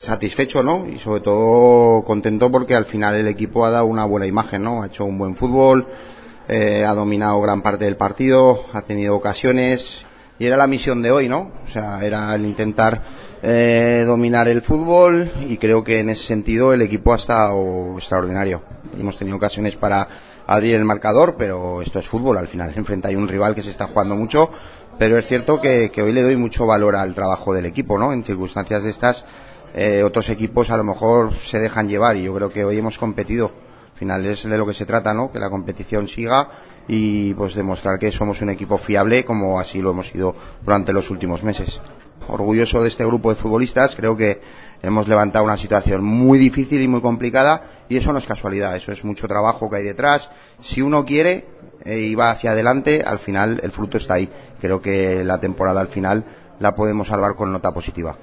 satisfecho, ¿no? Y sobre todo contento porque al final el equipo ha dado una buena imagen, ¿no? Ha hecho un buen fútbol, ha dominado gran parte del partido, ha tenido ocasiones y era la misión de hoy, ¿no? O sea, era el intentar dominar el fútbol y creo que en ese sentido el equipo ha estado extraordinario. Hemos tenido ocasiones para abrir el marcador, pero esto es fútbol, al final enfrente hay un rival que se está jugando mucho, pero es cierto que hoy le doy mucho valor al trabajo del equipo, ¿no? En circunstancias de estas otros equipos a lo mejor se dejan llevar y yo creo que hoy hemos competido. Al final es de lo que se trata, ¿no? Que la competición siga y pues demostrar que somos un equipo fiable como así lo hemos sido durante los últimos meses. Orgulloso de este grupo de futbolistas, creo que hemos levantado una situación muy difícil y muy complicada y eso no es casualidad, eso es mucho trabajo que hay detrás. Si uno quiere y va hacia adelante, al final el fruto está ahí. Creo que la temporada al final la podemos salvar con nota positiva.